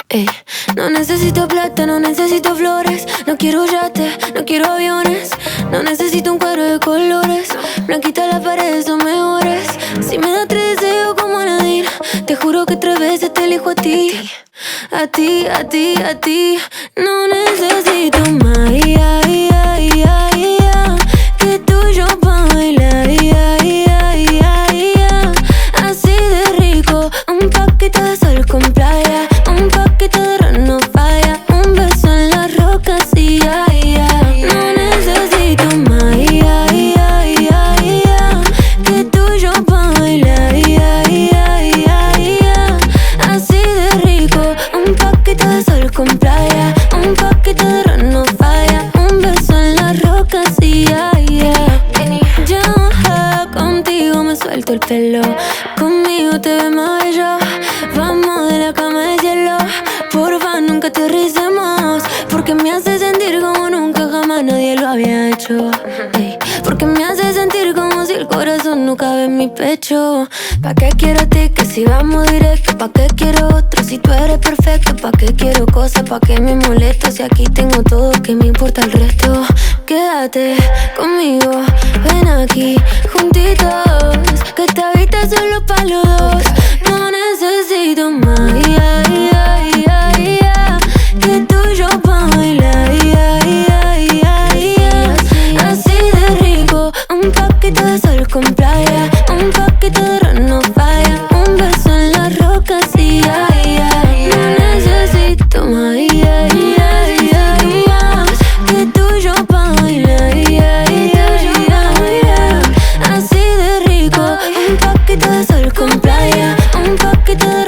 Ey, no necesito plata, no necesito flores, no quiero yate, no quiero aviones, no necesito un cuadro de colores, blanquita las paredes son mejores. Si me da 3 deseos como Aladdin, te juro que 3 veces te elijo a ti. A ti, a ti, a ti. No necesito más, que tú y yo pa' bailar, así de rico. Un paquete de sol con playa, un paquete de ron no falla, un beso en las rocas y no necesito más, que tú y yo pa' bailar, así de rico. Un paquete de sol con playa, un paquete de ron no falla, un beso en las rocas y yo contigo me suelto el pelo, conmigo te ves más bello. Vamos de la cama al cielo, porfa nunca aterricemos, porque me hace sentir como nunca jamás nadie lo había hecho. Ey, porque me hace sentir como si el corazón no cabe en mi pecho. ¿Pa' qué quiero a ti que si vamos directo? ¿Pa' qué quiero otro si tú eres perfecto? ¿Pa' qué quiero cosas? ¿Pa' qué me molesto si aquí tengo todo? ¿Qué me importa el resto? Quédate conmigo, ven aquí juntitos, que esta vida es solo pa' los dos. No necesito más, que tú y yo pa' bailar, así de rico. Un paquete de sol con playa, un paquete de ron no falla, un beso en las rocas y no necesito más, que tú y yo pa' bailar, así de rico. Un paquete de sol con playa, un paquete de